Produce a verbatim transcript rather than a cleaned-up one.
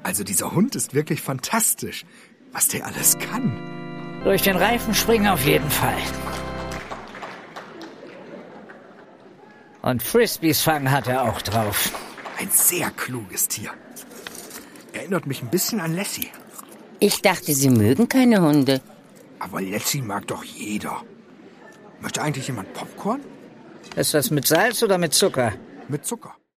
Also dieser Hund ist wirklich fantastisch, was der alles kann. Durch den Reifen springen auf jeden Fall. Und Frisbees fangen hat er auch drauf. Ein sehr kluges Tier. Erinnert mich ein bisschen an Lassie. Ich dachte, Sie mögen keine Hunde. Aber Lassie mag doch jeder. Möchte eigentlich jemand Popcorn? Ist das mit Salz oder mit Zucker? Mit Zucker.